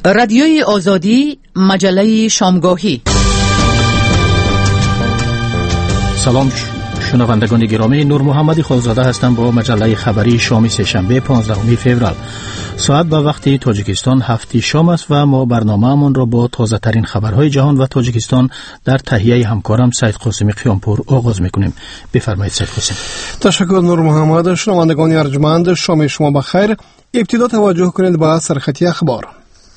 رادیوی آزادی، مجله شامگاهی. سلام شنوندگان گرامی، نور محمدی خالزاده هستم با مجله خبری شام سه‌شنبه 15 فوریه. ساعت به وقت تاجیکستان 7 شام است و ما برنامه‌مون را با تازه ترین خبرهای جهان و تاجیکستان در تهیه همکارم سید قاسمی قیامپور آغاز می‌کنیم. بفرمایید سید قاسم. تشکر نور محمد. شنوندگان ارجمند، شام شما بخیر. ابتدا توجه کنید به سرخطی اخبار.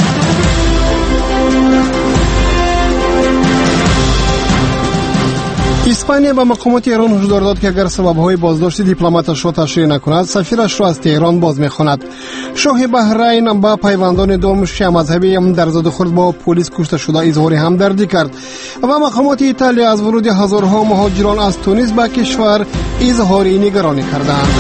اسپانیا به مقامات ایران هشدار داد که اگر سبب‌های بازداشت دیپلماتش را تشریح نکند، سفیرش را از تهران باز می‌خواند. شاه بحرین با پیوندان دوم شیعه مذهبی در زادخورد با پلیس کشته شده اظهار همدردی کرد و مقامات ایتالیا از ورود هزارها مهاجران از تونس به کشور اظهار نگرانی کردند.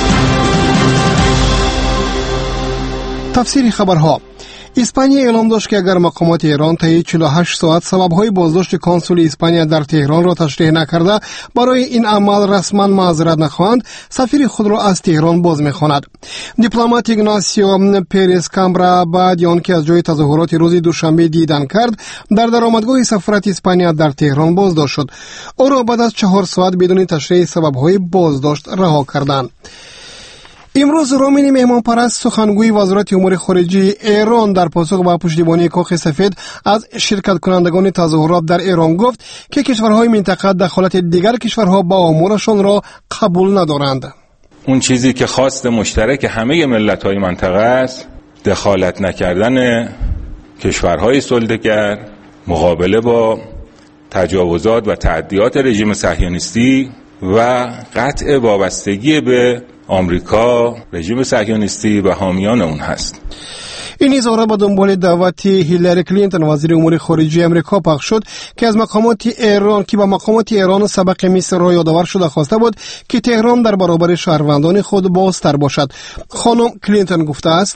تفسیر خبرها. اسپانیا اعلام داشت که اگر مقامات ایران طی 48 ساعت سبب‌های بازداشت کنسول اسپانیا در تهران را تشریح نکرده، برای این عمل رسما معذرت نخواهند، سفیر خود را از تهران باز می‌خواند. دیپلمات ایگناسیو پرز کامبرا بعد آنکه از جای تظاهرات روز دوشنبه دیدن کرد، در درآمدگاه سفارت اسپانیا در تهران بازداشت شد. او را بعد از 4 ساعت بدون تشریح سبب‌های بازداشت رها کردند. امروز رامین مهمان پرست سخنگوی وزارت امور خارجه ایران در پاسخ به پشتیبانی کاخ سفید از شرکت کنندگان تظاهرات در ایران گفت که کشورهای منطقه دخالت دیگر کشورها با امورشان را قبول ندارند. اون چیزی که خواست مشترک همه ملت‌های منطقه است، دخالت نکردن کشورهای سلطه‌گر مقابله با تجاوزات و تعدیات رژیم صهیونیستی و قطع وابستگی به آمریکا، رژیم صهیونیستی و حامیان اون هست. این اظهارات به دنبال دعوت هیلاری کلینتون وزیر امور خارجه آمریکا پخش شد که از مقامات ایران سبق مصر را یادآور شده خواسته بود که تهران در برابر شهروندان خود بازتر باشد. خانم کلینتون گفته است: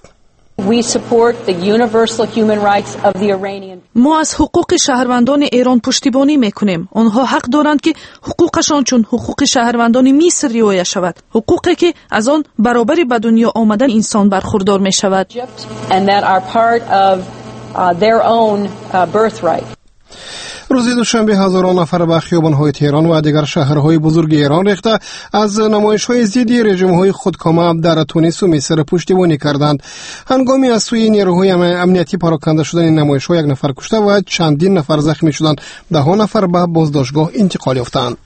ما از حقوق شهروندان ایران پشتیبانی میکنیم. آنها حق دارند که حقوقشان چون حقوق شهروندان مصر رعایت شود، حقوقی که از آن برابر به دنیا آمدن انسان برخوردار می شود. روز دوشنبه هزاران نفر به خیابان‌های تهران و دیگر شهرهای بزرگ ایران ریخته از نمایش‌های ضد رژیم‌های خودکامه در تونس و مصر پشتیبانی کردند. هنگامی از سوی نیروهای امنیتی پراکنده شدن این نمایش‌ها 1 نفر کشته و چندین نفر زخمی شدند. 10 نفر به بازداشتگاه انتقال یافتند.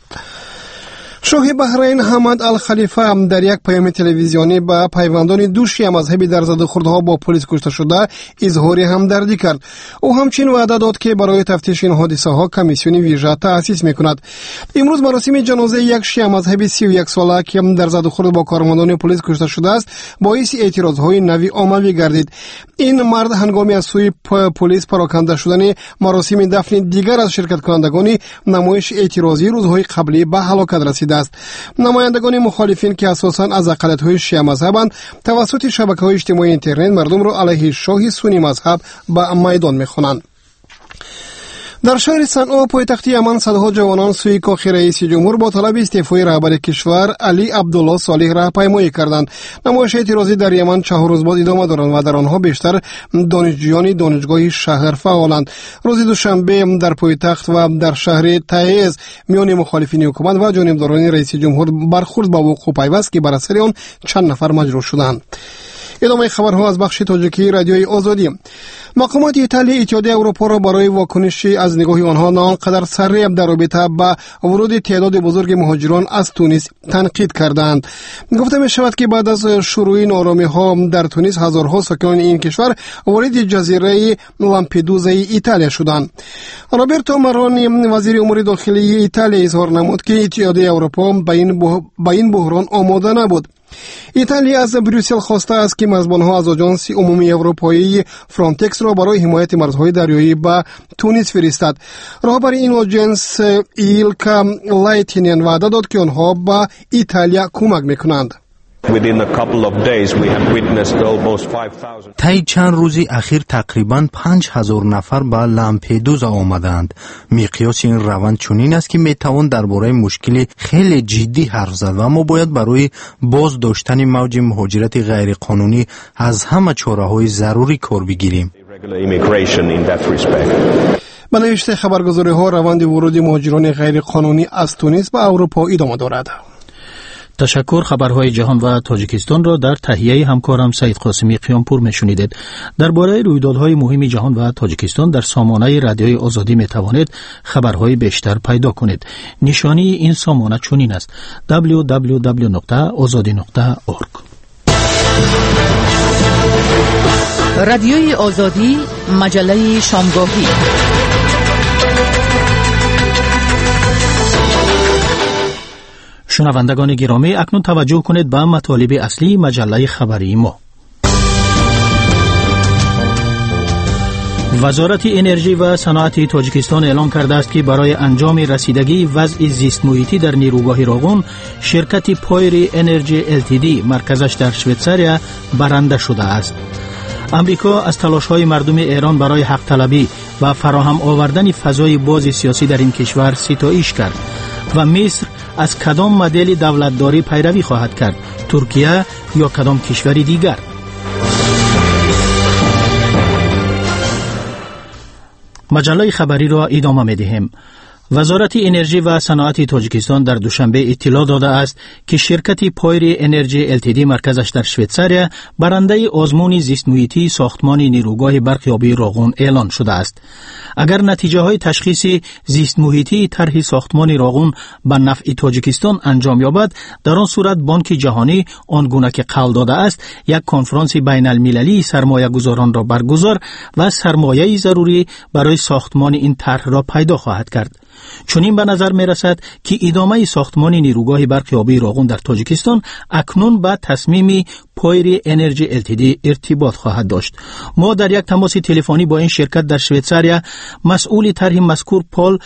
شاه بحرین حمد الخلیفه در یک پیام تلویزیونی به پیوندان دو شیعه مذهبی در زادخوردها با پلیس کشته شده اظهار همدردی کرد. او همچنین وعده داد که برای تفتیش این حادثه ها کمیسیون ویژه تأسیس میکند. امروز مراسم جنازه یک شیعه مذهبی 31 ساله که در زادخورد با کارمندان پلیس کشته شده است باعث اعتراضهای نوی عمومی گردید. این مرد هنگامی از سوی پلیس پراکنده شدن مراسم دفن دیگر از شرکت کنندگان نمایش اعتراضی روزهای قبلی به هلاکت رسید است. نمایندگان مخالفین که اساساً از اقلیت‌های شیعه مذهبند توسط شبکه‌های اجتماعی اینترنت مردم را علیه شاه سنی مذهب به میدان می‌خوانند. در شهر صنعا پایتخت یمن صدها جوانان سوی کاخ رئیس جمهور با طلب استعفای رهبر کشور علی عبدالله صالح راهپیمایی کردند. نمایش اعتراضی در یمن 4 روز بعد ادامه دارند و در آنها بیشتر دانشجویان دانشگاه شهر فعالند. روز دوشنبه در پایتخت و در شهر تعز میان مخالفین حکومت و جانبداران رئیس جمهور برخورد با وقوع پیوست که بر اثر آن چند نفر مجروح شدند. ادامه خبرها از بخش تاجیکی رادیوی آزادی. مقامات ایتالیا اتحادیه اروپا را برای واکنشی از نگاه آنها نه آنقدر سریع در رابطه با ورود تعداد بزرگ مهاجران از تونس تنقید کردند. گفته می شود که بعد از شروع نارامی ها در تونس هزارها ساکنان این کشور وارد جزیره لامپدوزا ایتالیا شدند. روبرتو مارونی وزیر امور داخلی ایتالیا اظهار نمود که اتحادیه اروپا با این بحران آماده نبود. ایتالیا از بروسل خواسته است که میزبانها از آژانس عمومی اروپایی فرانتکس را برای حمایت مرزهای دریایی به تونس فرستد. رهبر این آژانس ایلکا لایتینین وعده داد که آنها به ایتالیا کمک میکنند. طی چند روزی اخیر تقریباً 5000 نفر به لامپدوزا آمدند. مقیاس این روند چنین است که میتوان درباره مشکلی خیلی جدی حرف زد و ما باید برای باز داشتن موج مهاجرت غیر قانونی از همه چاره‌های ضروری کار بگیریم. به نوشته خبرگزاری ها روند ورود مهاجران غیر قانونی از تونس به اروپا ادامه دارد. تشکر. خبرهای جهان و تاجیکستان را در تهیه همکارم سعید قاسمی قیامپور میشنیدید. درباره رویدادهای مهم جهان و تاجیکستان در سامانه رادیوی آزادی می توانید خبرهای بیشتر پیدا کنید. نشانی این سامانه چنین است: www.azadi.org. رادیوی آزادی، مجله شامگاهی. شنوندگان گرامی، اکنون توجه کنید به مطالب اصلی مجله خبری ما. وزارت انرژی و صنعت تاجیکستان اعلام کرده است که برای انجام رسیدگی وضع زیست محیطی در نیروگاه راغون، شرکت پایر انرژی LTD مرکزش در شویتزاریا برنده شده است. امریکا از تلاش‌های مردم ایران برای حق طلبی و فراهم آوردن فضای باز سیاسی در این کشور ستایش کرد و مصر از کدام مدل دولتداری پیروی خواهد کرد؟ ترکیه یا کدام کشوری دیگر؟ مجله خبری را ادامه می‌دهیم. وزارت انرژی و صنعت تاجیکستان در دوشنبه اطلاع داده است که شرکت پایر انرژی LTD مرکزش در شویتزاریا برنده آزمون زیست محیطی ساختمان نیروگاه برق آبی راغون اعلان شده است. اگر نتیجه های تشخیص زیست محیطی طرح ساختمان راغون به نفع تاجیکستان انجام یابد، در آن صورت بانک جهانی آنگونه که قول داده است یک کنفرانس بین المللی سرمایه گذاران را برگزار و سرمایه ضروری برای ساختمان این طرح را پیدا خواهد کرد. چنین به نظر می رسد که ادامه ساختمان نیروگاه برق آبی راغون در تاجیکستان اکنون به تصمیم پایر انرژی LTD ارتباط خواهد داشت. ما در یک تماس تلفنی با این شرکت در شویتزاریا مسئول طرح مذکور پال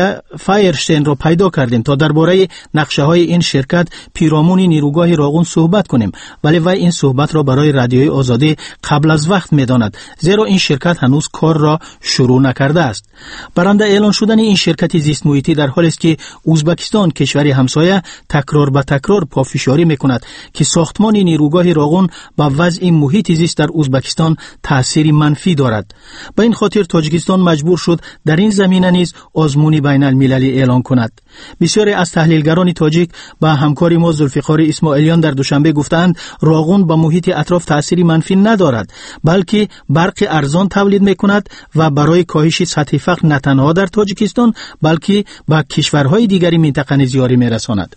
فایرشتین را پیدا کردیم تا درباره نقشه های این شرکت پیرامون نیروگاه راغون صحبت کنیم، ولی وی این صحبت را برای رادیوی آزادی قبل از وقت می داند، زیرا این شرکت هنوز کار را شروع نکرده است. برنده اعلان شدن این شرکت زیست محیطی در حالی است که ازبکستان کشوری همسایه تکرار به تکرار پافشاری میکند که ساختمان نیروگاه راغون با وضع محیط زیست در ازبکستان تأثیر منفی دارد. به این خاطر تاجیکستان مجبور شد در این زمینه نیز آزمون بین المللی اعلان کند. بسیاری از تحلیلگران تاجیک با همکاری ما ذوالفقار اسماعیلیان در دوشنبه گفتند راغون با محیط اطراف تأثیر منفی ندارد، بلکه برق ارزان تولید میکند و برای کاهش سطح فقر نه تنها در تاجیکستان بلکه با کشورهای دیگری منطقه نیز یاری میرساند.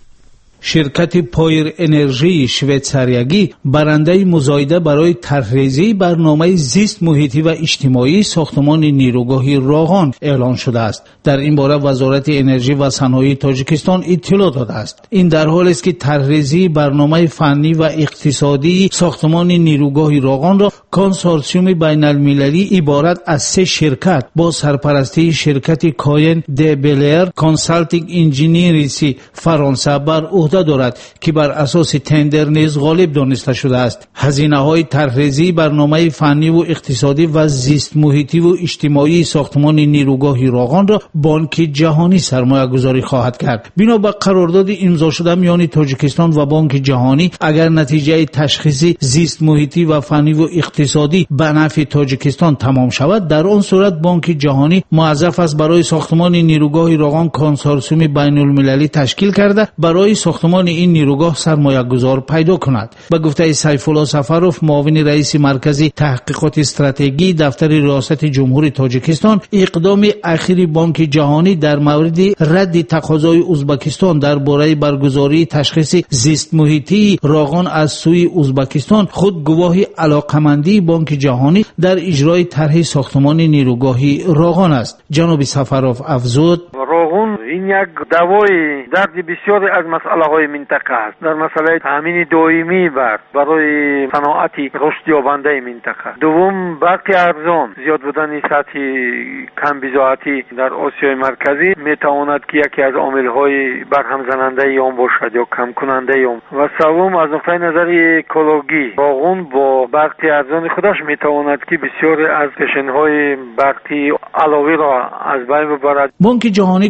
شرکت پایر انرژی شویتزاریایی برنده مزایده برای طرح‌ریزی برنامه زیست محیطی و اجتماعی ساختمان نیروگاه راغون اعلان شده است. در این باره وزارت انرژی و صنایع تاجیکستان اطلاع داده است. این در حالی است که طرح‌ریزی برنامه فنی و اقتصادی ساختمان نیروگاه راغون را کنسورسیوم بین المللی عبارت از 3 شرکت با سرپرستی شرکت کاین دبلر کانسالتینگ انجینیرینگ فرانسه بر عهده دارد که بر اساس تندر نیز غالب دانسته شده است. هزینه‌های طرح‌ریزی برنامه فنی و اقتصادی و زیست محیطی و اجتماعی ساختمان نیروگاه راغون را بانک جهانی سرمایه‌گذاری خواهد کرد. بنا به قرارداد امضا شده میان تاجیکستان و بانک جهانی، اگر نتیجه تشخیصی زیست محیطی و فنی و اقتصادی به نفع تاجیکستان تمام شود، در آن صورت بانک جهانی موظف است برای ساختمان نیروگاه راغون کنسورسیوم بین المللی تشکیل کرده برای ساختمان این نیروگاه سرمایه گذار پیدا کند. به گفته سیف الله سفروف، معاون رئیس مرکز تحقیقات استراتژی دفتر ریاست جمهوری تاجیکستان، اقدام اخیر بانک جهانی در مورد رد تقاضای ازبکستان درباره برگزاری تشخیص زیست محیطی راغون از سوی ازبکستان خود گواهی علاقمندی بانک جهانی در اجرای طرح ساختمان نیروگاه راغون است. جناب سفروف افزود: راغون این یک دوای درد بسیاری از مسئله‌های منطقه است. در مسئله تامین دائمی برای صنعت رشد یابنده منطقه. دوم، برق ارزان، زیاد بودن سطح کم بضاعتی در آسیای مرکزی میتواند که یکی از عامل‌های برهم زننده آن باشد یا کم کننده آن. و سوم، از نقطه نظر اکولوژی، راغون با برق ارزان خودش میتواند که بسیاری از کشن‌های برقی علاوه را از بین ببرد. بانک جهانی گفته است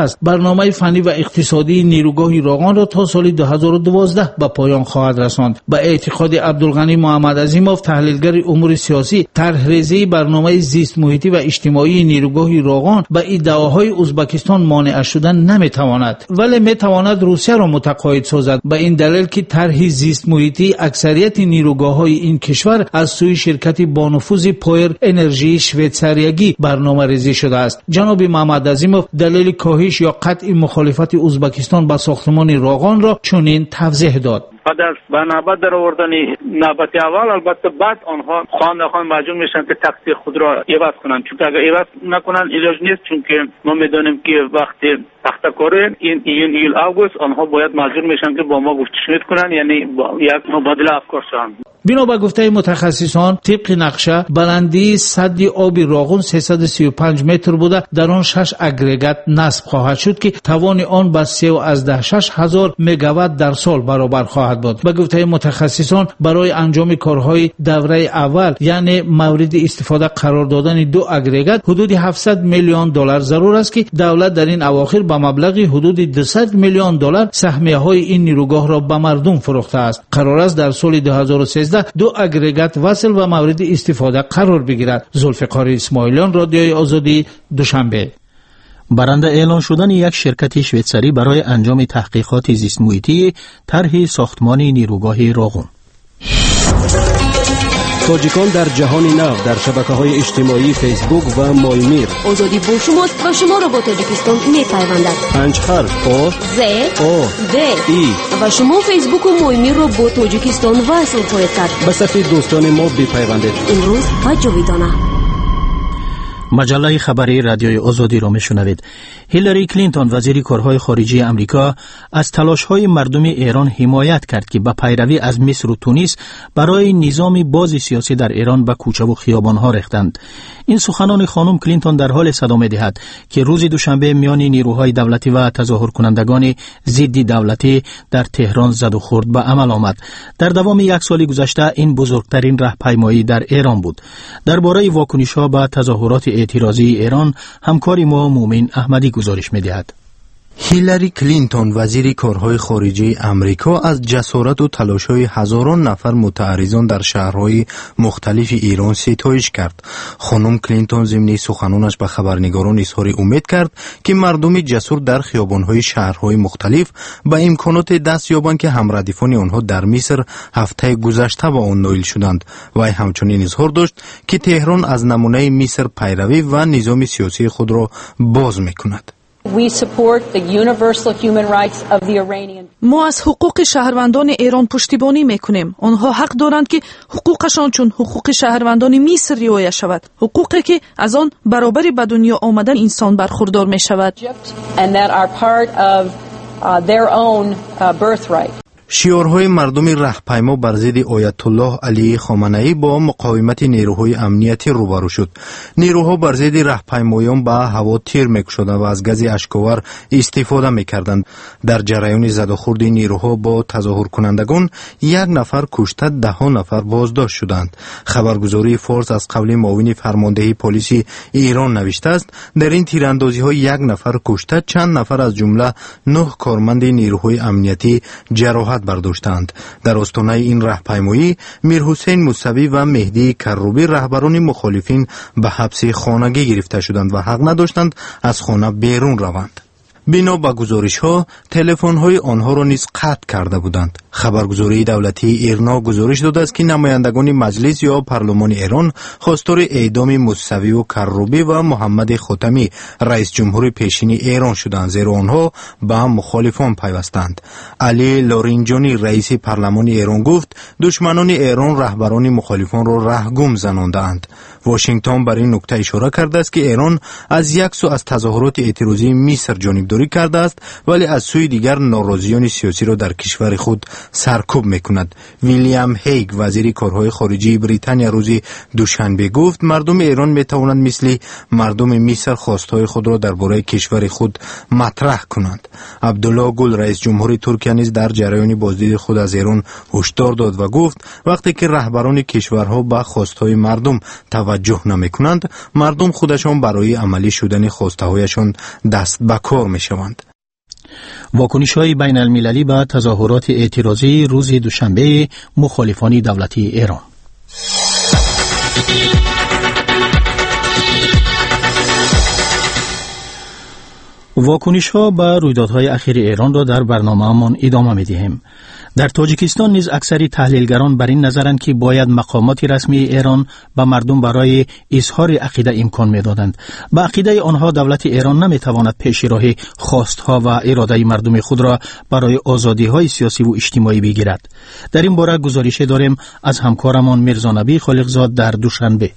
است برنامه فنی و اقتصادی نیروگاه راغان را تا سال 2012 به پایان خواهد رساند. به اعتقاد عبدالغنی محمد عظیموف تحلیلگر امور سیاسی، طرح‌ریزی برنامه زیست محیطی و اجتماعی نیروگاه راغان به ادعاهای ازبکستان مانع شدن نمیتواند، ولی میتواند روسیه را متقاعد سازد به این دلیل که طرح زیست محیطی اکثریت نیروگاه‌های این کشور از سوی شرکت بانفوذ پایر انرژی شویتساریایی برنامه‌ریزی شده است. جناب محمد عظیموف دلیل کاهش یا قطع مخالفت ازبکستان با ساختمان راغان را چنین توضیح داد: بعد از بنابرای در آوردن نوبت اول البته بعد آنها خوانده‌ها مجبور میشن که تقسیم خود را عوض کنند، چون اگر عوض نکنن علاج نیست، چون که ما میدونیم که وقتی تخته‌کاری این ایول آگوست آنها باید مجبور میشن که با ما گفتگو کنن، یعنی یک مبادله افکار شوند. بنا به گفته متخصصان طبق نقشه بلندی سد آب راغون 335 متر بوده، در آن 6 اگریگات نصب خواهد شد که توان آن به 3.6 هزار مگاوات در سال برابر خواهد بود. به گفته متخصصان برای انجام کارهای دوره اول یعنی مورد استفاده قرار دادن 2 اگریگات حدود 700 میلیون دلار ضرور است که دولت در این اواخر به مبلغ حدود 200 میلیون دلار سهمیه‌های این نیروگاه را به مردم فروخته است. قرار است در سال 2013 2 اگریگات وصل و مورد استفاده قرار بگیرد. ذوالفقار اسماعیلیان، رادیوی آزادی، دوشنبه. برنده اعلان شدن یک شرکت شویتزاری برای انجام تحقیقات زیست محیطی طرح ساختمان نیروگاه راغون. تاجیکان در جهان نو در شبکه‌های اجتماعی فیسبوک و مایمیر. آزادی با شماست و شما را با تاجیکستان می‌پیوندد. 5 حرف آ ز آ د ای و شما فیسبوک و مایمیر را با تاجیکستان وصل خواهید کرد. به صفحه دوستان ما بپیوندید. امروز و جاویدانه. مجله خبری رادیوی آزادی را میشنوید. هیلاری کلینتون وزیر کارهای خارجی امریکا از تلاش‌های مردم ایران حمایت کرد که به پیروی از مصر و تونس برای نظام باز سیاسی در ایران به کوچه و خیابان‌ها ریختند. این سخنان خانم کلینتون در حال صدا می‌دهد که روز دوشنبه میان نیروهای دولتی و تظاهر کنندگان ضد دولتی در تهران زد و خورد به عمل آمد. در دوام 1 سال گذشته این بزرگترین راهپیمایی در ایران بود. درباره واکنش‌ها به تظاهرات اعتراضی ایران همکار ما مومن احمدی گزارش می‌دهد. هیلاری کلینتون وزیر کارهای خارجی امریکا از جسارت و تلاش‌های هزاران نفر متعرضان در شهرهای مختلف ایران ستایش کرد. خانم کلینتون ضمن سخنانش به خبرنگاران اظهار امید کرد که مردم جسور در خیابان‌های شهرهای مختلف به امکانات دست یابند که همردیفان آنها در مصر هفته گذشته با آن نائل شدند. و همچنین اظهار داشت که تهران از نمونه مصر پیروی و نظام سیاسی خود را باز می‌کند. ما از حقوق شهروندان ایران پشتیبانی میکنیم. آنها حق دارند که حقوقشان چون حقوق شهروندان مصر رعایت شود. حقوقی که از آن برابری به دنیا آمدن انسان برخوردار می شود. شعارهای مردم راهپیما بر ضد آیت الله علی خامنه‌ای با مقاومت نیروهای امنیتی روبرو شد. نیروها بر ضد راهپیمایان به هوا تیر می‌کشیدند و از گاز اشک‌آور استفاده می‌کردند. در جریان زدوخورد نیروها با تظاهر کنندگان 1 نفر کشته 10 نفر بازداشت شدند. خبرگزاری فارس از قبل معاون فرماندهی پلیس ایران نوشته است در این تیراندازی‌ها 1 نفر کشته، چند نفر از جمله 9 کارمند نیروهای امنیتی جراحت برداشتند. در آستانه این راهپیمایی میرحسین موسوی و مهدی کروبی رهبران مخالفین به حبس خانگی گرفته شدند و حق نداشتند از خانه بیرون روند. بنا به گزارش‌ها تلفن‌های آنها را نیز قطع کرده بودند. خبرگزاری دولتی ایرنا گزارش داده است که نمایندگان مجلس یا پارلمان ایران خواستار اعدام موسوی و کروبی و محمد خاتمی رئیس جمهور پیشین ایران شدند، زیرا آنها به هم مخالفان پیوستند. علی لارینجانی رئیس پارلمان ایران گفت دشمنان ایران رهبران مخالفان را رهگم زناندند. واشنگتن بر این نکته اشاره کرده است که ایران از یک سو از تظاهرات اعتراضی مصر جانبداری کرده است، ولی از سوی دیگر ناراضیان سیاسی را در کشور خود سرکوب میکند. ویلیام هیگ وزیر کارهای خارجی بریتانیا روز دوشنبه گفت مردم ایران میتوانند مثل مردم مصر خواستهای خود را درباره کشور خود مطرح کنند. عبدالله گل رئیس جمهور ترکیه نیز در جریان بازدید خود از ایران هشدار داد و گفت وقتی که رهبران کشورها به خواستهای مردم توجه توجه نمی کنند، مردم خودشان برای عملی شدن خواسته هایشان دست به کار می شوند. واکنش‌های بین المللی به تظاهرات اعتراضی روز دوشنبه مخالفان دولتی ایران. واکنش‌ها به رویدادهای اخیر ایران را در برنامه‌مان ادامه می‌دهیم. در تاجیکستان نیز اکثر تحلیلگران بر این نظرند که باید مقامات رسمی ایران به مردم برای اظهار عقیده امکان می‌دادند. به عقیده آنها دولت ایران نمی‌تواند پیش راه خواست‌ها و اراده مردم خود را برای آزادی‌های سیاسی و اجتماعی بگیرد. در این باره گزارش داریم از همکارمان میرزا نبی خالقزاد در دوشنبه.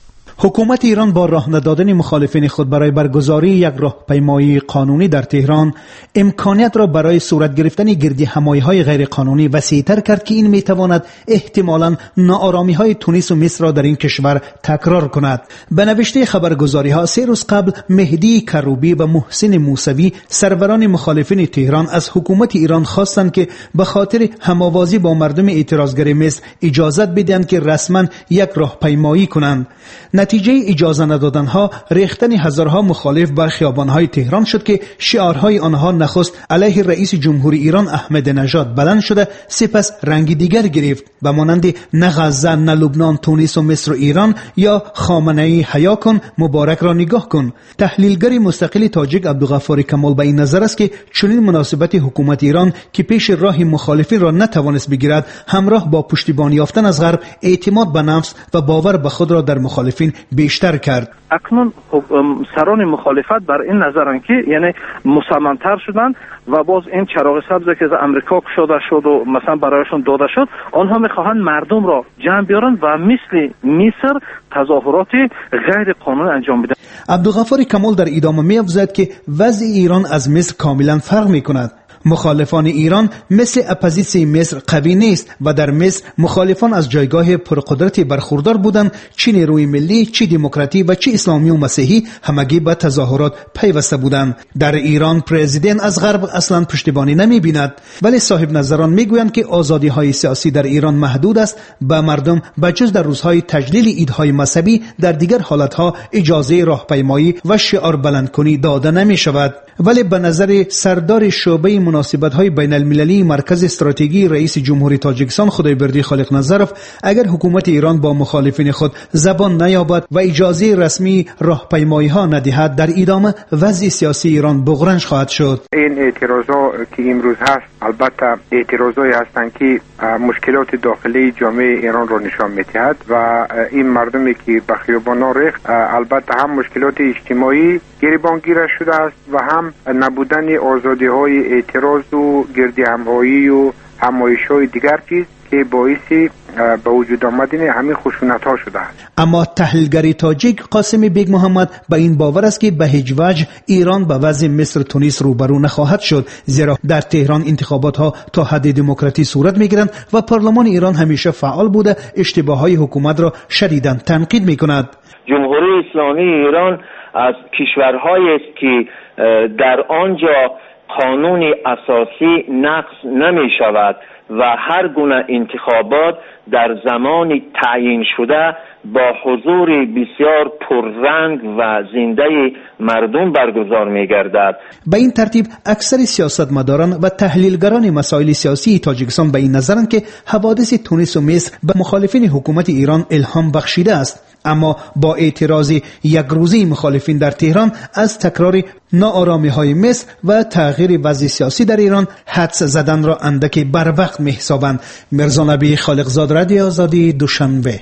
حکومت ایران با راه ندادن مخالفین خود برای برگزاری یک راهپیمایی قانونی در تهران امکانیت را برای صورت گرفتن گردی همایی‌های غیر قانونی وسیع‌تر کرد که این می‌تواند احتمالاً ناآرامی‌های تونس و مصر را در این کشور تکرار کند. به نوشته خبرگزاری‌ها 3 روز قبل مهدی کروبی و محسن موسوی سروران مخالفین تهران از حکومت ایران خواستند که به خاطر هماوازی با مردم اعتراضگر مصر اجازت بدهند که رسما یک راهپیمایی کنند. نتیجه اجازه ندادن ها ریختن هزارها مخالف بر خیابان‌های تهران شد که شعارهای آنها نخست علیه رئیس جمهوری ایران احمد نژاد بلند شده، سپس رنگ دیگر گرفت به مانند نه غزه، نه لبنان، تونس و مصر و ایران یا خامنه‌ای حیا کن، مبارک را نگاه کن. تحلیلگر مستقل تاجیک عبدالغفار کمال به این نظر است که چنین مناسبت حکومت ایران که پیش راه مخالفین را نتوانست بگیرد، همراه با پشتیبانی یافتن از غرب اعتماد به نفس و باور به خود را در مخالفین بیشتر کرد. اکنون سران مخالفت بر این نظرند که یعنی مصمم‌تر شدند و باز این چراغ سبز که از امریکا کشاده شد و مثلا برایشون داده شد، آنها میخواهند مردم را جمع بیارن و مثل مصر تظاهرات غیر قانونی انجام بدن. عبدالغفار کمال در ادامه می‌افزاید که وضع ایران از مصر کاملا فرق می‌کند. مخالفان ایران مثل اپوزیسیون مصر قوی نیست و در مصر مخالفان از جایگاه پرقدرت برخوردار بودند، چه نیروی ملی، چه دموکراتی و چه اسلامی و مسیحی همگی به تظاهرات پیوسته بودند. در ایران پرزیدنت از غرب اصلا پشتیبانی نمی‌بیند، ولی صاحب نظران میگویند که آزادی‌های سیاسی در ایران محدود است. به مردم بجز در روزهای تجلیل عیدهای مذهبی در دیگر حالتها اجازه راهپیمایی و شعار بلندکنی داده نمی‌شود. ولی به نظر سردار شعبه مناسبت‌های بین المللی مرکز استراتژی رئیس جمهوری تاجیکستان خدایبردی خالق نظرف، اگر حکومت ایران با مخالفین خود زبان نیابد و اجازه رسمی راهپیمایی‌ها ندهد، در ادامه وضع سیاسی ایران بغرنج خواهد شد. این اعتراضات که امروز هست البته اعتراضایی هستند که مشکلات داخلی جامعه ایران را نشان می‌دهد و این مردمی که به خیابان‌ها ریخت البته هم مشکلات اجتماعی گریبانگیر شده است و هم نبودن آزادی‌های اعتراض و گردی همایی و همایش‌های دیگر چیز که باعث به وجود آمدن همین خشونت‌ها شده است. اما تحلیلگر تاجیک قاسم بیگ محمد به این باور است که به هیچ وجه ایران به وضع مصر تونس روبرو نخواهد شد، زیرا در تهران انتخابات‌ها تا حد دموکراتی صورت می‌گیرند و پارلمان ایران همیشه فعال بوده اشتباه‌های حکومت را شدیداً تنقید می‌کند. جمهوری اسلامی ایران از کشورهایی است که در آنجا قانون اساسی نقض نمی شود و هر گونه انتخابات در زمان تعیین شده با حضور بسیار پررنگ و زنده مردم برگزار می گردد. به این ترتیب اکثر سیاستمداران و تحلیلگران مسائل سیاسی تاجیکستان به این نظرند که حوادث تونس و مصر به مخالفین حکومت ایران الهام بخشیده است. اما با اعتراض یک روزی مخالفین در تهران از تکرار ناآرامی‌های مصر و تغییر وضع سیاسی در ایران حدس زدن را اندکی بر وقت می‌حسابند. میرزا نبی خالقزاد، رادیو آزادی، دوشنبه.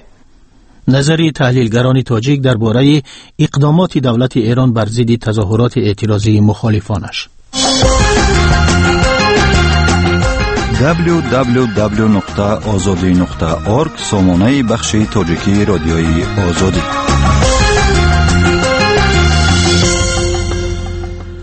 نظری تحلیلگران تاجیک درباره اقدامات دولت ایران بر ضد تظاهرات اعتراضی مخالفانش. www.azadi.org سامانه بخش تاجیکی رادیوی آزادی.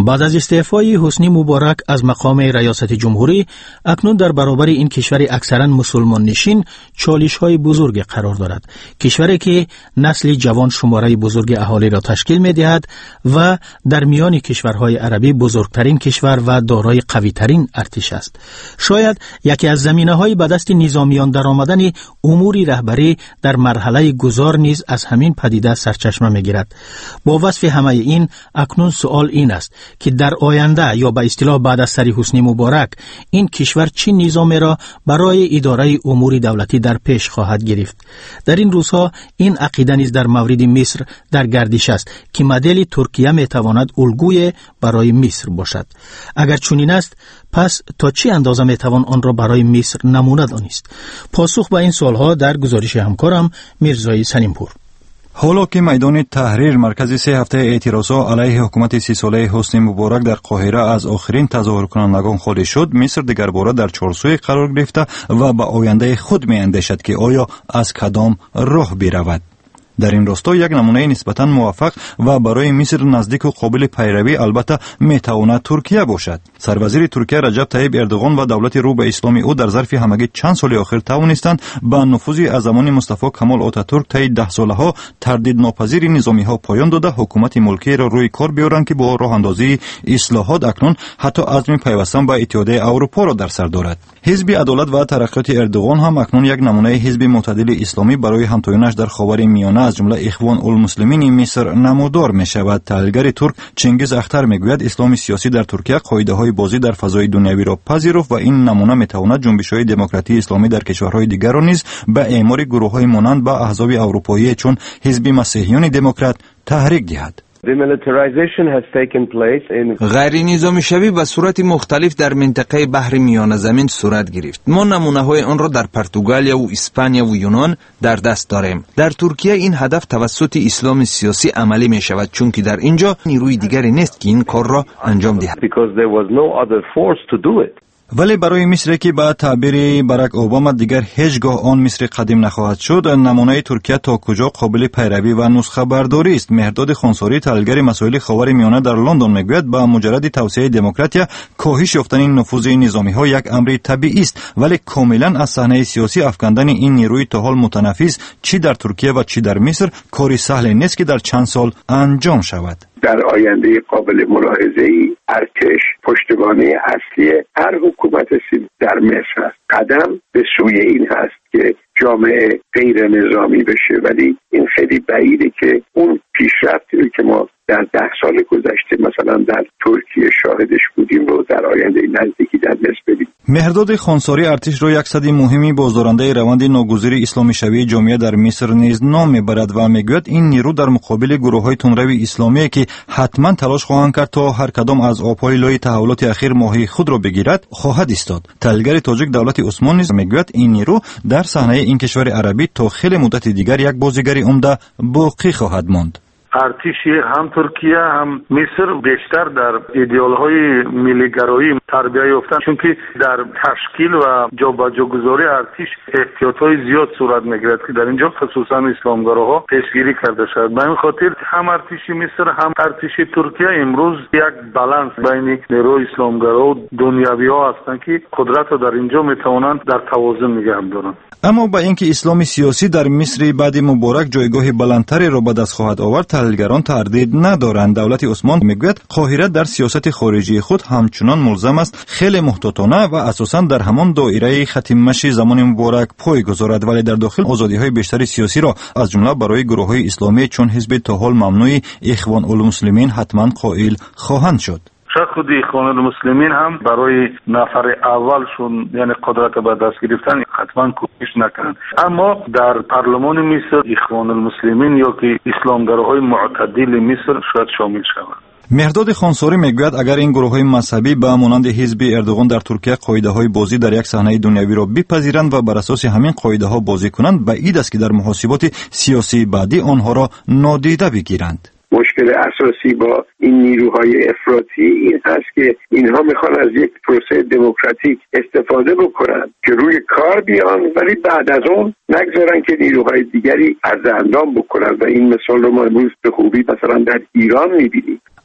بعد از استعفای حسنی مبارک از مقام ریاست جمهوری، اکنون در برابر این کشور اکثرا مسلمان نشین چالش‌های بزرگ قرار دارد. کشوری که نسل جوان شماره بزرگ اهالی را تشکیل می‌دهد و در میان کشورهای عربی بزرگترین کشور و دارای قوی‌ترین ارتش است. شاید یکی از زمینه‌های به دست نظامیان درآمدن امور رهبری در مرحله گذار نیز از همین پدیده سرچشمه می‌گیرد. با وصف همه این، اکنون سوال این است که در آینده یا به اصطلاح بعد از سر حسنی مبارک این کشور چه نظامی را برای اداره امور دولتی در پیش خواهد گرفت. در این روزها این عقیده نیز در مورد مصر در گردش است که مدل ترکیه میتواند الگوی برای مصر باشد. اگر چنین است، پس تا چه اندازه میتوان آن را برای مصر نمونه دانست؟ پاسخ به این سوالها در گزارش همکارم میرزای سنیمپور. حالا که میدان تحریر مرکز 3 هفته اعتراضات علیه حکومت 30 ساله حسنی مبارک در قاهره از آخرین تظاهر کنندگان خالی شد، مصر دیگر باره در چارسوی قرار گرفته و به آینده خود می اندیشد که آیا از کدام راه برود. در این راستا یک نمونه نسبتاً موفق و برای مصر نزدیک و قابل پیروی البته میتواند ترکیه باشد. سروزیر ترکیه رجب طیب اردوغان و دولت رو به اسلامی او در ظرف همگی چند سال اخیر توانستند با نفوذی از زمان مصطفی کمال آتاتورک طی 10 سالها تردید ناپذیر نظامی ها پایان داده حکومت ملکی را روی کار بیارند که با راه اندازی اصلاحات اکنون حتی عزم پیوستن به اتحادیه اروپا را در سر دارد. حزب عدالت و ترقیات اردوغان هم اکنون یک نمونه حزب معتدل اسلامی برای همتایانش در خاور میانه از جمله اخوان المسلمین مصر نمودار می شود. تحلیلگر ترک چنگیز اختر می گوید اسلام سیاسی در ترکیه قاعده های بازی در فضای دنیوی را پذیرفت و این نمونه می تواند جنبش های دموکراتی اسلامی در کشورهای دیگر را نیز به اعمار گروه های مانند به احزاب اروپایی چون حزب مسیحیان دموکرات تحریک دهد. غیر نظامی شوی به صورت مختلف در منطقه بحر میانه زمین صورت گرفت. ما نمونه های آن را در پرتغال و اسپانیا و یونان در دست داریم. در ترکیه این هدف توسط اسلام سیاسی عملی می شود چون که در اینجا نیروی دیگری نیست که این کار را انجام دهد. ولی برای مصر که با تعبیر باراک اوباما دیگر هیچگاه آن مصر قدیم نخواهد شد، نمونه ترکیه تا کجا قابل پیروی و نسخه برداری است. مهرداد خانساری تحلیلگر مسائل خاور میانه در لندن میگوید با مجرد توسعه دموکراتیا کاهش یافتن نفوذ نظامی ها یک امر طبیعی است، ولی کاملا از صحنه سیاسی افکندن این نیروی تا حال متنفس چی در ترکیه و چی در مصر کاری سهل نیست که در چند سال انجام شود. در آینده قابل ملاحظه‌ای ارتش پشتوانه اصلی هر حکومت در مصر است. قدم به سوی این هست که جامعه غیر نظامی بشه، ولی این خیلی بعیده که اون پیشرفتی که ما در 10 سال گذشته مثلا در ترکیه شاهدش بودیم رو در آینده نزدیکی در مصر ببینیم. مهرداد خانساری ارتش را یک سدی مهمی بازدارنده روند ناگزیر اسلامی شوی جامعه در مصر نیز نام میبرد و میگوید این نیرو در مقابل گروه‌های تندروی اسلامی که حتما تلاش خواهند کرد تا هر کدام از آب‌های لای تحولات اخیر ماهی خود را بگیرد خواهد ایستاد. تحلیلگر تاجیک دولت عثمان نیز میگوید این نیرو در صحنه این کشور عربی تا خیلی مدت دیگر یک بازیگر عمده باقی خواهد ماند. ارتشی هم ترکیه هم مصر بیشتر در ایدئال‌های ملی‌گرایی تربیت یافتند، چون که در تشکیل و جابجاگذاری ارتش احتیاط‌های زیاد صورت می‌گیرد که در اینجا خصوصا اسلامگراها پیشگیری کرده شد. به این خاطر هم ارتش مصر هم ارتش ترکیه امروز یک بالانس بین نیروی اسلامگرا و دنیوی‌ها هستند که قدرت را در اینجا می‌توانند در توازن نگه دارند. اما با اینکه اسلام سیاسی در مصر بعد مبارک جایگاه بلندتری را به دست خواهد آورد، تحلیلگران تردید ندارند. دولت عثمان میگوید قاهره در سیاست خارجی خود همچنان ملزم است خیلی محتاطانه و اساساً در همان دایره خط مشی زمان مبارک پای گذارد، ولی در داخل آزادی‌های بیشتر سیاسی را از جمله برای گروه‌های اسلامی چون حزب تا حال ممنوع اخوان المسلمین حتما قائل خواهند شد. خود اخوان المسلمین هم برای نفر اولشون یعنی قدرت به دست گرفتن حتما کوشش نکنند، اما در پارلمان مصر اخوان المسلمین یا که اسلامگراهای معتدل مصر شاید شامل شوند. مهرداد خانساری میگوید اگر این گروه‌های مذهبی به مانند حزب اردوغان در ترکیه قاعده‌های بازی در یک صحنه دنیوی را بپذیرند و بر اساس همین قاعده‌ها بازی کنند، بعید است که در محاسبات سیاسی بعدی آنها را نادیده بگیرند. مشکل اساسی با این نیروهای افراطی این هست که اینها میخوان از یک پروسه دموکراتیک استفاده بکنن که روی کار بیان، ولی بعد از اون نگذارن که نیروهای دیگری عرض اندام بکنن و این مثال رو ما امروز به خوبی مثلا در ایران میبینیم.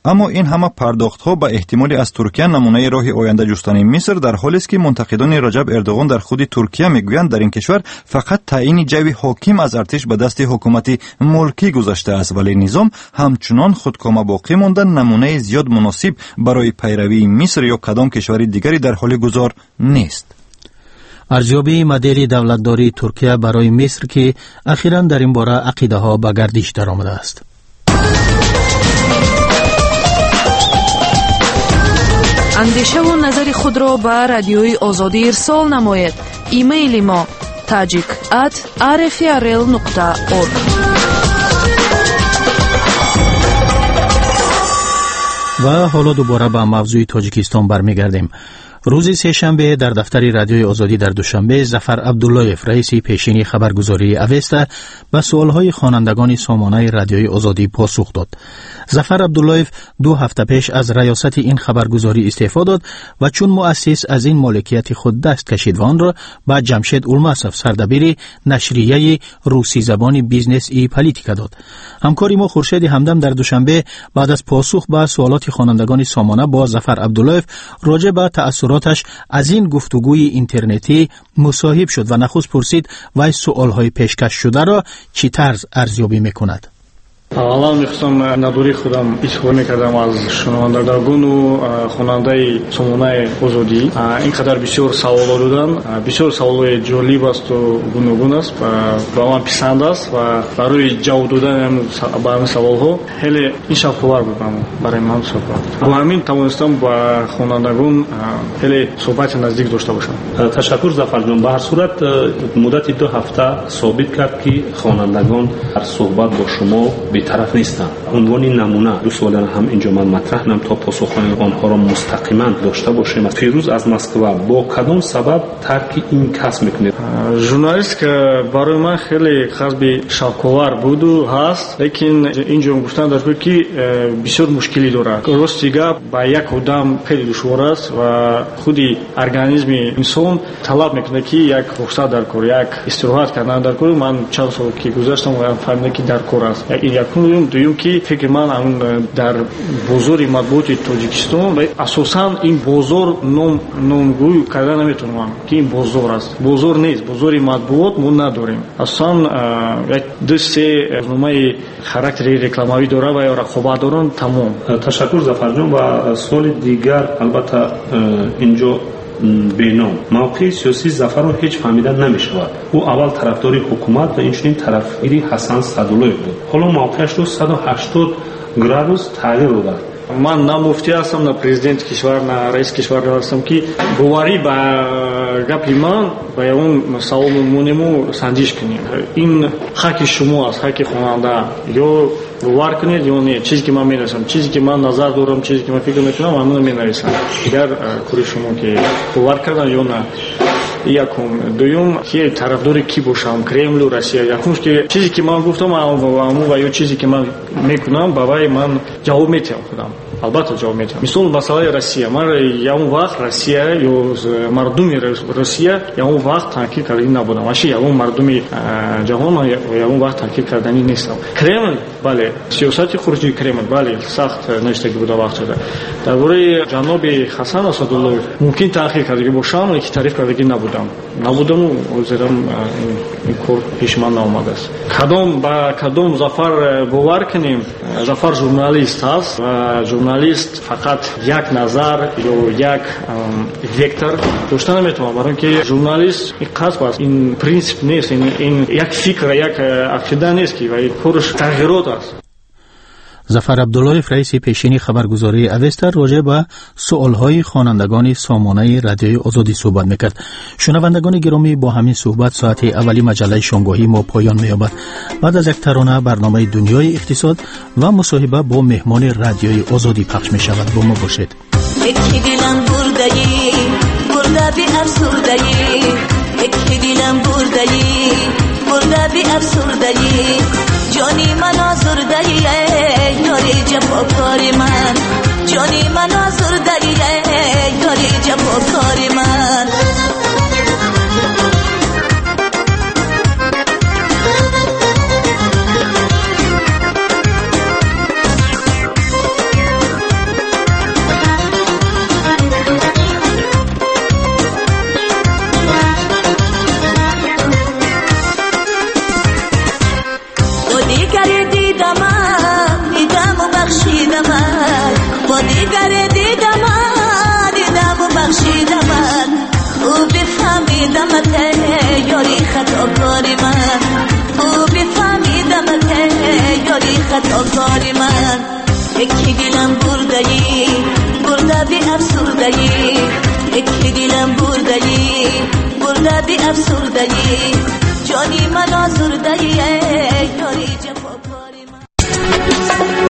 اما این همه پرداخت‌ها به احتمال از ترکیه نمونه راه آینده جستن مصر در حالی است که منتقدان رجب اردوغان در خود ترکیه میگویند در این کشور فقط تعیین جوی حاکم از ارتش به دست حکومت ملکی گذشته است، ولی نظام همچنان خودکامه باقی مانده نمونه زیاد مناسب برای پیروی مصر یا کدام کشور دیگری در حال گذار نیست. ارزیابی مدل دولتداری ترکیه برای مصر که اخیراً در این باره عقیده ها به گردش درآمده است. اندیشه و نظر خود را به رادیوی آزادی ارسال نمایید. ایمیل ما tajik@rfrl.org. و حالا دوباره به موضوع تاجیکستان برمیگردیم. روز سه‌شنبه در دفتر رادیوی آزادی در دوشنبه ظفر عبداللهیف رئیس پیشین خبرگزاری اوستا به سوالهای خوانندگان سامانه رادیوی آزادی پاسخ داد. ظفر عبداللهیف 2 هفته پیش از ریاست این خبرگزاری استعفا داد و چون مؤسس از این مالکیت خود دست کشید و آن را به جمشید اولماسف سردبیر نشریه روسی زبان بیزنس ای پالیتیکا داد. همکاری ما خورشید همدم در دوشنبه بعد از پاسخ به سوالات خوانندگان سامانه با ظفر عبداللهیف راجع به تأثیراتش از این گفتگوی اینترنتی مصاحب شد و نخست پرسید و سوالهای پیشکش شده را چی طرز ارزیابی میکند. الان میخواستم نداری خودم اظهار میکردم از شنوندگان و خواننده سامانه آزادی. اینقدر بسیار سوال دادن، بسیار سوالای جالب است و گوناگون است و با من پسند است و برای جواب دادن به این سوالها خیلی این شفاور بود برای من صحبت. با همین توانستم با خوانندگان خیلی صحبت نزدیک داشته باشم. تشکر ظفر جان. به هر صورت مدت 2 هفته ثابت کرد که خوانندگان در صحبت با شما بی‌طرف نیستند. عنوان نمونه 2 سوال هم اینجا من مطرح کنم تا پاسخ‌های آنها را مستقیما داشته باشیم. فیروز از مسکو با کدام سبب ترک این کسب میکنید؟ ژورنالیست که برای من خیلی کسب شاکوور بود و هست، لیکن اینجا گفتن در که بسیار مشکلی داره. راستی گپ با یک آدم خیلی دشوار است و خودی ارگانیسم انسان طلب میکنه که یک رخصت در کار، یک استراحت کردن در کار. من چند سال که گذشتم و فهمیدم که در کار است. دویم که فکر من در بازار مطبوعات تاجیکستان اساساً این بازار نامگوی کردن نمیتونم که این بازار است. بازار نیست، بازار مطبوعات ما نداریم. اصلا یک 2-3 برنامه خاراکتری رکلامی داره و یا رقابت دارن تمام. تشکر ظفر جان. و سوال دیگر البته اینجا بینام موقع سیاسی ظفر رو هیچ فهمیدن نمی شود. او اول طرفدار حکومت و اینچنین طرفگیری حسن صدالله بود. حالا موقعش رو 180 گرادوس تغییر داده. من نه مفتی هستم، نه پرزیدنت کشور، نه رئیس کشور هستم که باوری با گپی من با اون سوالمونمو سنجش کنیم. این حق شما است، حق خواننده. یا باور کنید یا نه. چیزی که من می‌نویسم، چیزی که من نظر دارم، چیزی که من فکر می‌کنم من می‌نویسم. اگر کاری شما که باور کردن یا نه. یکم. دوم که طرفدار کی باشم، کرمل و روسیه. یکم که چیزی که من گفتم و یا چیزی که من میکنم برای من جواب میدم خودم. البته جواب میدم. مثلا مسئله روسیه، من یا اون وقت روسیه یا مردم روسیه یا اون وقت تحقیق کردنی نبودم. ماشی یا اون مردم جهان یا اون وقت تحقیق کردنی نیستم. کرمل بله، سیاست خارجی کرمل بله سخت نشته بوده وقت شده. درباره جناب حسن اسدالله ممکن تحقیق کردگی باشم، ولی تعریف کردگی نبودم و عذرم این کار پیش من نامده است. کدام ظفر باور کنیم؟ ظفر ژورنالیست است و ژورنالیست فقط یک نظر یا یک وکتور داشته نمیتونه، برای اینکه ژورنالیست این کسب است، این پرینسیپ نیست، این یک فکر، یک عقیده نیست که این کارش تغییرات است. ظفر عبداللهیف رئیس پیشین خبرگزاری اوستا راجع به سوالهای خوانندگان سامانه رادیوی آزادی صحبت میکرد. شنوندگان گرامی، با همین صحبت ساعت اولی مجله شامگاهی ما پایان مییابد. بعد از یک ترانه برنامه دنیای اقتصاد و مصاحبه با مهمان رادیوی آزادی پخش میشود. با ما باشید. یکی دلم برده‌ای برده بی افسرده‌ای، یکی دلم برده‌ای برده بی افسرده‌ای، جانی من آزرده‌ای یاری جفاکاری من، جانی من آزرده‌ای یاری جفاکاری من. بخشیدمت با دیگر دیدمت دیدم و بخشیدمت او بفهمیدمت یاری خطاکاری من او بفهمیدمت یاری خطاکاری من یکی دلم بردهی برده بی افسردهی یکی دلم بردهی برده بی افسردهی جانی من آزردهی یاری جفاکاری من